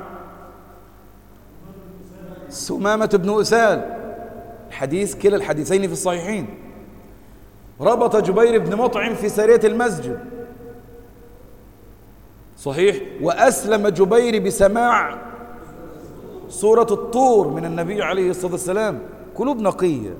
Speaker 2: سمامة بن أسال، الحديث كلا الحديثين في الصحيحين. ربط جبير بن مطعم في سارية المسجد صحيح، وأسلم جبير بسماع سورة الطور من النبي عليه الصلاة والسلام، قلوب نقية.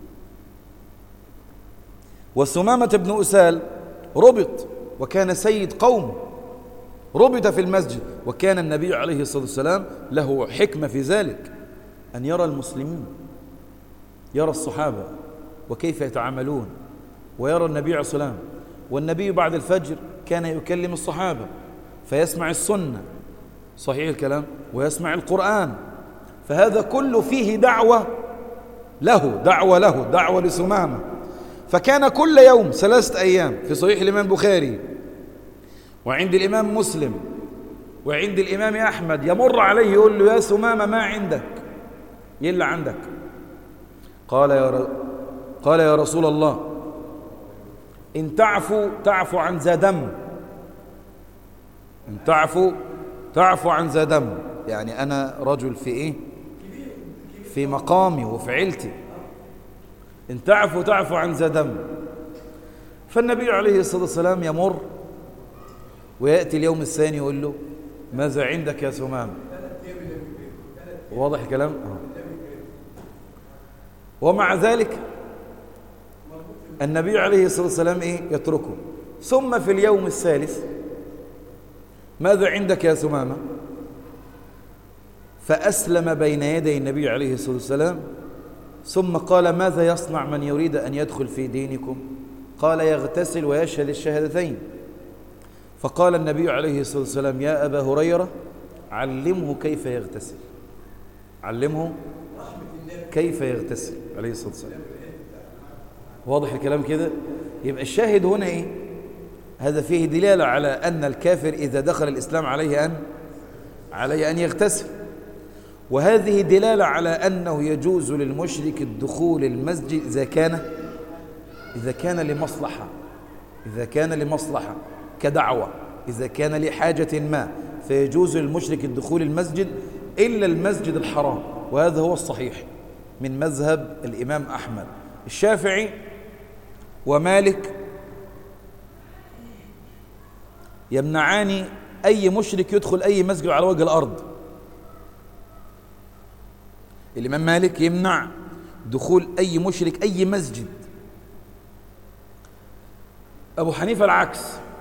Speaker 2: وسمامة بن أسال ربط وكان سيد قوم، ربط في المسجد، وكان النبي عليه الصلاة والسلام له حكمة في ذلك، أن يرى المسلمين، يرى الصحابة وكيف يتعاملون، ويرى النبي عليه الصلاة والسلام. والنبي بعد الفجر كان يكلم الصحابة فيسمع السنة صحيح الكلام ويسمع القرآن، فهذا كله فيه دعوة له دعوة له دعوة لسمامة. فكان كل يوم ثلاثة أيام في صحيح الإمام البخاري وعند الإمام مسلم وعند الإمام أحمد يمر عليه يقول له يا سمامة ما عندك؟ يلا عندك. قال يا ر... قال يا رسول الله إن تعفو تعفو عن ذا دم، إن تعفو تعفو عن ذا دم، يعني أنا رجل في إيه في مقامي وفي عيلتي، إن تعفوا تعفوا عن ذا دم. فالنبي عليه الصلاة والسلام يمر ويأتي اليوم الثاني يقول له ماذا عندك يا ثمام؟ واضح الكلام؟ ومع ذلك النبي عليه الصلاة والسلام إيه؟ يتركه. ثم في اليوم الثالث ماذا عندك يا ثمامة؟ فأسلم بين يدي النبي عليه الصلاة والسلام، ثم قال ماذا يصنع من يريد أن يدخل في دينكم؟ قال يغتسل ويشهد الشهادتين. فقال النبي عليه الصلاة والسلام يا أبا هريرة علمه كيف يغتسل، علمه كيف يغتسل عليه الصلاة والسلام. واضح الكلام كده؟ يبقى الشاهد هنا إيه؟ هذا فيه دلالة على أن الكافر إذا دخل الإسلام عليه أن عليه أن يغتسل، وهذه دلالة على أنه يجوز للمشرك الدخول المسجد إذا كان إذا كان لمصلحة إذا كان لمصلحة كدعوة، إذا كان لحاجة ما فيجوز للمشرك الدخول المسجد إلا المسجد الحرام، وهذا هو الصحيح من مذهب الإمام أحمد. الشافعي ومالك يمنعان أي مشرك يدخل أي مسجد على وجه الأرض. الإمام مالك يمنع دخول أي مشرك أي مسجد. أبو حنيفة العكس،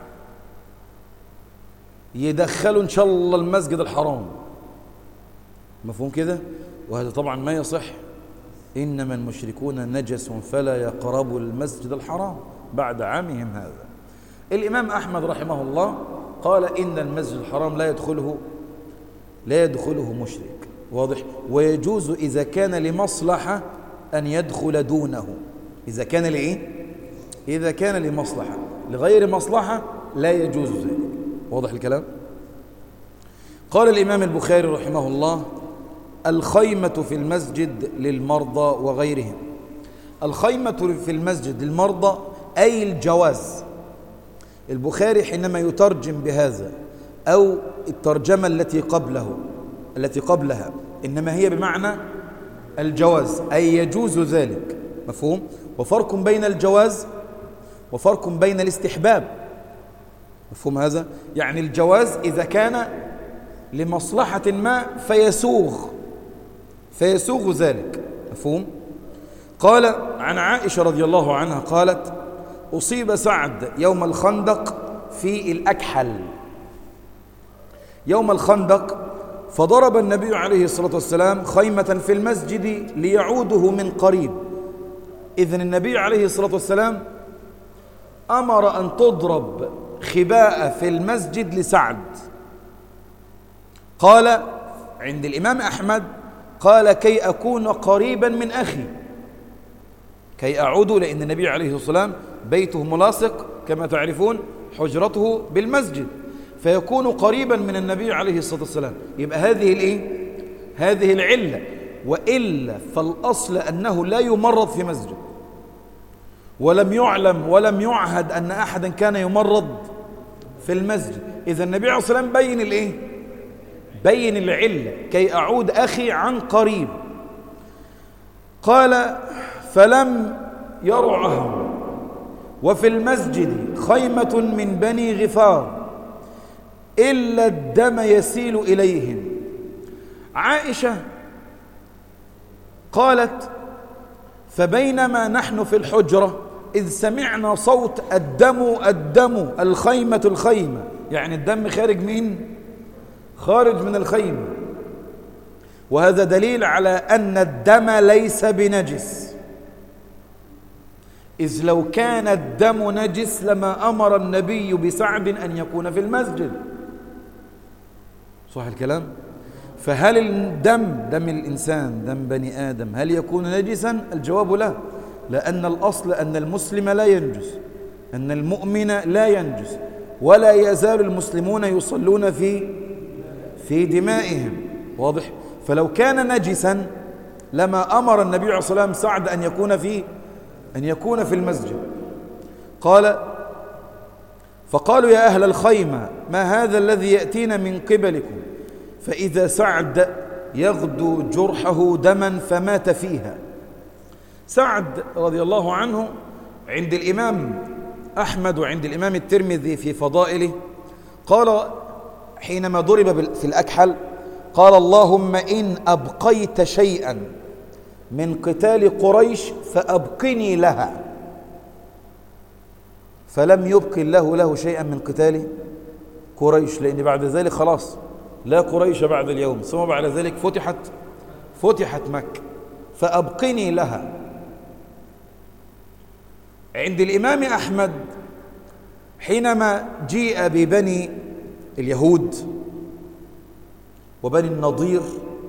Speaker 2: يدخلوا إن شاء الله المسجد الحرام. مفهوم كده؟ وهذا طبعا ما يصح. إنما المشركون نجس فلا يقربوا المسجد الحرام بعد عامهم هذا. الإمام أحمد رحمه الله قال إن المسجد الحرام لا يدخله لا يدخله مشرك. واضح؟ ويجوز إذا كان لمصلحة أن يدخل دونه. إذا كان لإيه؟ إذا كان لمصلحة. لغير مصلحة لا يجوز ذلك. واضح الكلام؟ قال الإمام البخاري رحمه الله الخيمة في المسجد للمرضى وغيرهم. الخيمة في المسجد للمرضى أي الجواز. البخاري حينما يترجم بهذا أو الترجمة التي قبله التي قبلها إنما هي بمعنى الجواز، أي يجوز ذلك. مفهوم؟ وفرق بين الجواز وفرق بين الاستحباب. مفهوم هذا؟ يعني الجواز إذا كان لمصلحة ما فيسوغ فيسوغ ذلك. مفهوم؟ قال عن عائشة رضي الله عنها قالت أصيب سعد يوم الخندق في الأكحل. يوم الخندق فضرب النبي عليه الصلاة والسلام خيمة في المسجد ليعوده من قريب. إذن النبي عليه الصلاة والسلام أمر أن تضرب خباء في المسجد لسعد. قال عند الإمام أحمد قال كي أكون قريبا من أخي، كي أعود، لأن النبي عليه الصلاة والسلام بيته ملاصق كما تعرفون حجرته بالمسجد، فيكون قريبا من النبي عليه الصلاة والسلام. يبقى هذه الإيه؟ هذه العلة. وإلا فالأصل أنه لا يمرض في مسجد، ولم يعلم ولم يعهد أن أحدا كان يمرض في المسجد. إذا النبي عليه الصلاة والسلام بين الإيه؟ بين العلة كي أعود أخي عن قريب. قال فلم يرعهم وفي المسجد خيمة من بني غفار إلا الدم يسيل إليهم. عائشة قالت فبينما نحن في الحجرة إذ سمعنا صوت الدم الدم الخيمة الخيمة، يعني الدم خارج من خارج من الخيمة. وهذا دليل على أن الدم ليس بنجس، إذ لو كان الدم نجس لما أمر النبي بسعد أن يكون في المسجد. صح الكلام؟ فهل الدم دم الإنسان دم بني آدم هل يكون نجسا؟ الجواب لا، لأن الأصل أن المسلم لا ينجس، أن المؤمن لا ينجس، ولا يزال المسلمون يصلون في في دمائهم. واضح؟ فلو كان نجسا لما أمر النبي عليه الصلاة والسلام سعد أن يكون في أن يكون في المسجد. قال فقالوا يا أهل الخيمة ما هذا الذي يأتينا من قبلكم؟ فإذا سعد يغدو جرحه دما فمات فيها. سعد رضي الله عنه عند الإمام أحمد وعند الإمام الترمذي في فضائله قال حينما ضرب في الأكحل قال اللهم إن أبقيت شيئا من قتال قريش فأبقني لها، فلم يبق الله له شيئا من قتال قريش، لأن بعد ذلك خلاص لا قريش بعد اليوم، ثم بعد ذلك فتحت فتحت مكة، فأبقني لها. عند الإمام أحمد حينما جيء ببني اليهود وبني النضير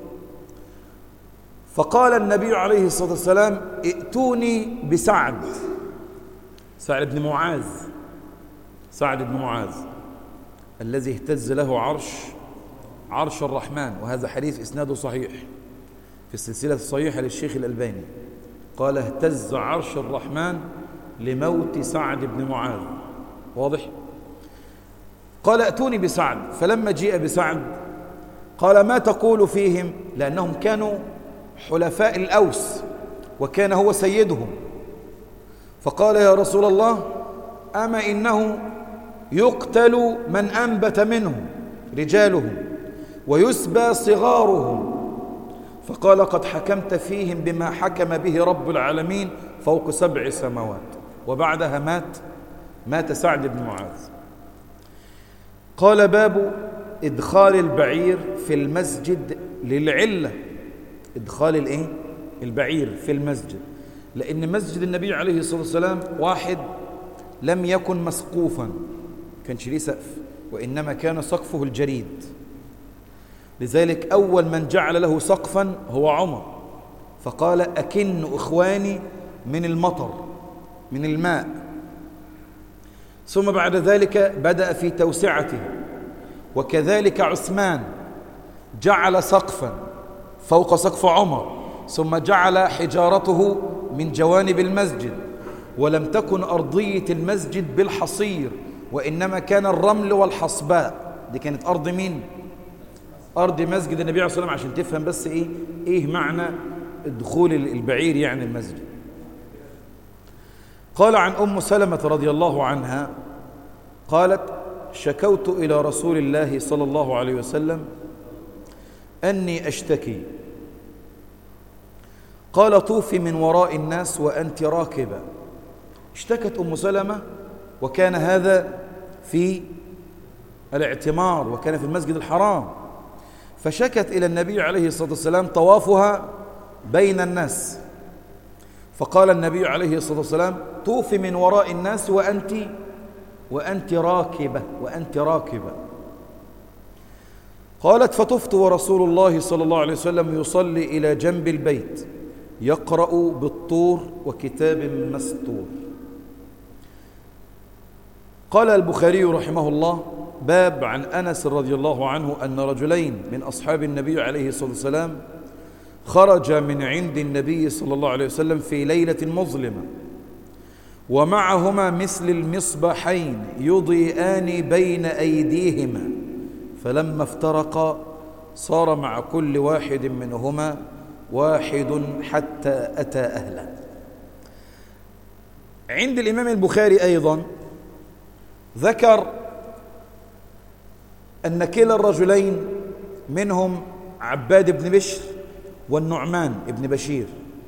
Speaker 2: فقال النبي عليه الصلاة والسلام ائتوني بسعد، سعد بن معاذ، سعد بن معاذ الذي اهتز له عرش عرش الرحمن، وهذا حديث إسناده صحيح في السلسلة الصحيحة للشيخ الألباني، قال اهتز عرش الرحمن لموت سعد بن معاذ، واضح؟ قال ائتوني بسعد، فلما جيء بسعد قال ما تقول فيهم، لأنهم كانوا حلفاء الأوس وكان هو سيدهم، فقال يا رسول الله أما إنه يقتل من أنبت منهم رجالهم ويسبى صغارهم، فقال قد حكمت فيهم بما حكم به رب العالمين فوق سبع سماوات. وبعدها مات مات سعد بن معاذ. قال باب إدخال البعير في المسجد للعلة، إدخال الإيه؟ البعير في المسجد، لأن مسجد النبي عليه الصلاة والسلام واحد لم يكن مسقوفا، كانش ليه سقف، وإنما كان سقفه الجريد، لذلك أول من جعل له سقفا هو عمر، فقال أكن إخواني من المطر من الماء، ثم بعد ذلك بدأ في توسعته، وكذلك عثمان جعل سقفا فوق سقف عمر، ثم جعل حجارته من جوانب المسجد، ولم تكن أرضية المسجد بالحصير، وإنما كان الرمل والحصباء، دي كانت أرض مين؟ أرض مسجد النبي عليه الصلاة والسلام، عشان تفهم بس إيه إيه معنى دخول البعير يعني المسجد. قال عن أم سلمة رضي الله عنها قالت شكوت إلى رسول الله صلى الله عليه وسلم أني أشتكي، قال طوفي من وراء الناس وأنت راكبة. اشتكت أم سلمة وكان هذا في الاعتمار وكان في المسجد الحرام، فشكت إلى النبي عليه الصلاة والسلام طوافها بين الناس، فقال النبي عليه الصلاة والسلام طوفي من وراء الناس وأنت وأنت راكبة وأنت راكبة. قالت فطفت ورسول الله صلى الله عليه وسلم يصلي إلى جنب البيت يقرأ بالطور وكتاب مستور. قال البخاري رحمه الله باب عن أنس رضي الله عنه أن رجلين من أصحاب النبي عليه الصلاة والسلام خرج من عند النبي صلى الله عليه وسلم في ليلة مظلمة ومعهما مثل المصباحين يضيئان بين أيديهما، فلما افترقا صار مع كل واحد منهما واحد حتى أتى أهله. عند الإمام البخاري أيضا ذكر أن كلا الرجلين منهم عباد بن بشر والنعمان بن بشير،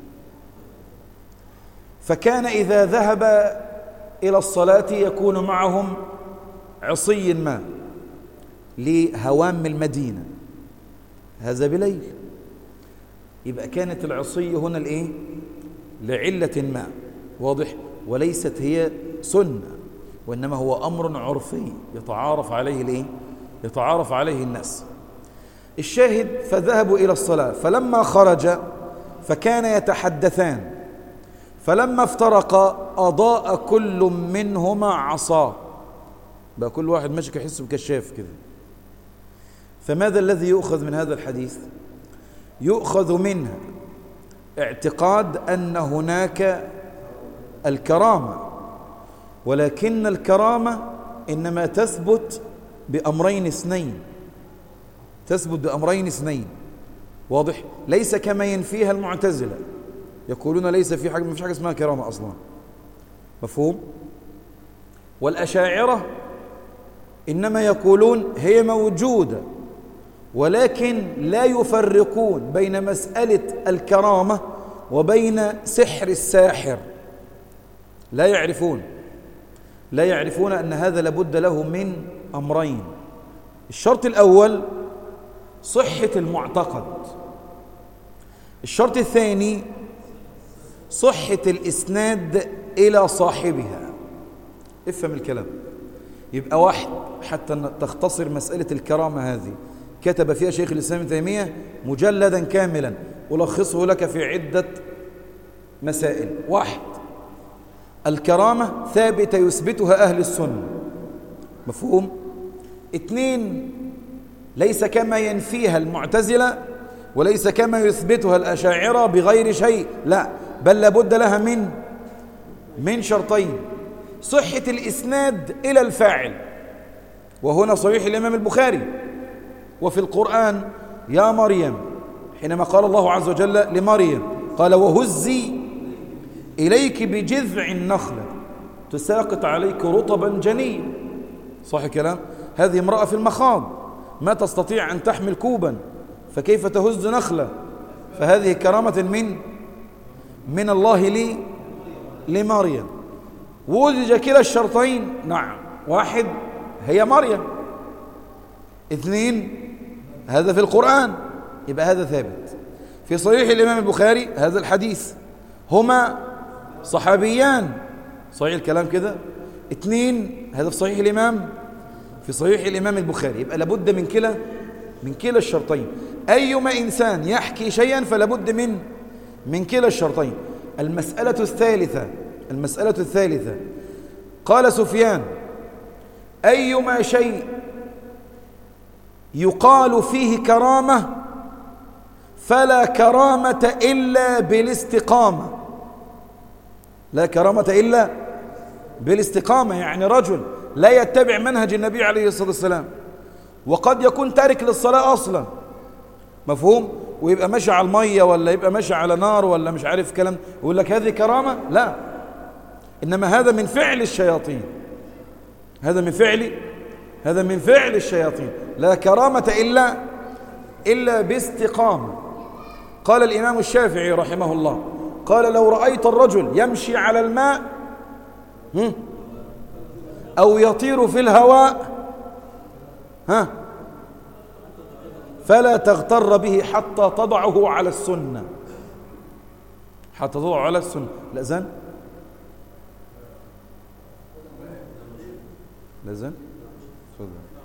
Speaker 2: فكان إذا ذهب إلى الصلاة يكون معهم عصي ما لهوام المدينة، هذا بليل، يبقى كانت العصي هنا الإيه؟ لعلة ما، واضح، وليست هي سنة، وإنما هو أمر عرفي يتعارف عليه الإيه؟ يتعارف عليه الناس. الشاهد فذهبوا إلى الصلاة، فلما خرج فكان يتحدثان، فلما افترقا أضاء كل منهما عصاه، بقى كل واحد ماشي يحس بكشاف كده. فماذا الذي يؤخذ من هذا الحديث؟ يؤخذ منها اعتقاد أن هناك الكرامة، ولكن الكرامة إنما تثبت بأمرين اثنين، تثبت بأمرين اثنين. واضح؟ ليس كما ينفيها المعتزلة، يقولون ليس في حاجة، ما فيش حاجة اسمها كرامة أصلا. مفهوم؟ والأشاعرة إنما يقولون هي موجودة، ولكن لا يفرقون بين مسألة الكرامة وبين سحر الساحر. لا يعرفون لا يعرفون أن هذا لابد له من أمرين. الشرط الأول صحة المعتقد، الشرط الثاني صحة الإسناد إلى صاحبها. افهم الكلام. يبقى واحد، حتى تختصر مسألة الكرامة هذه، كتب فيها شيخ الإسلام ابن تيمية مجلدا كاملا ألخصه لك في عدة مسائل. واحد، الكرامة ثابتة يثبتها أهل السنة. مفهوم؟ اثنين، ليس كما ينفيها المعتزلة وليس كما يثبتها الأشاعرة بغير شيء، لا، بل لابد لها من من شرطين: صحة الإسناد إلى الفاعل، وهنا صحيح الإمام البخاري. وفي القرآن يا مريم، حينما قال الله عز وجل لمريم قال وهزي إليك بجذع النخلة تساقط عليك رطبا جنيا. صح كلام؟ هذه امرأة في المخاض ما تستطيع أن تحمل كوبا، فكيف تهز نخلة؟ فهذه كرامة من من الله لي لمريم. ووجد كلا الشرطين، نعم. واحد، هي مريم. اثنين، هذا في القرآن، يبقى هذا ثابت. في صحيح الإمام البخاري هذا الحديث، هما صحابيان، صحيح الكلام كده. اثنين، هذا في صحيح الإمام في صحيح الإمام البخاري، يبقى لابد من كلا من كلا الشرطين. أيما إنسان يحكي شيئا فلابد من من كلا الشرطين. المسألة الثالثة المسألة الثالثة قال سفيان: أيما شيء يقال فيه كرامة فلا كرامة إلا بالاستقامة. لا كرامة إلا بالاستقامة، يعني رجل لا يتبع منهج النبي عليه الصلاة والسلام، وقد يكون تارك للصلاة أصلا، مفهوم، ويبقى ماشي على المية ولا يبقى ماشي على نار ولا مش عارف كلام، ويقول لك هذه كرامة. لا، إنما هذا من فعل الشياطين، هذا من فعل هذا من فعل الشياطين. لا كرامة إلا إلا باستقامة. قال الإمام الشافعي رحمه الله، قال: لو رأيت الرجل يمشي على الماء أو يطير في الهواء ها فلا تغتر به حتى تضعه على السنة. حتى تضعه على السنة. الأذان الأذان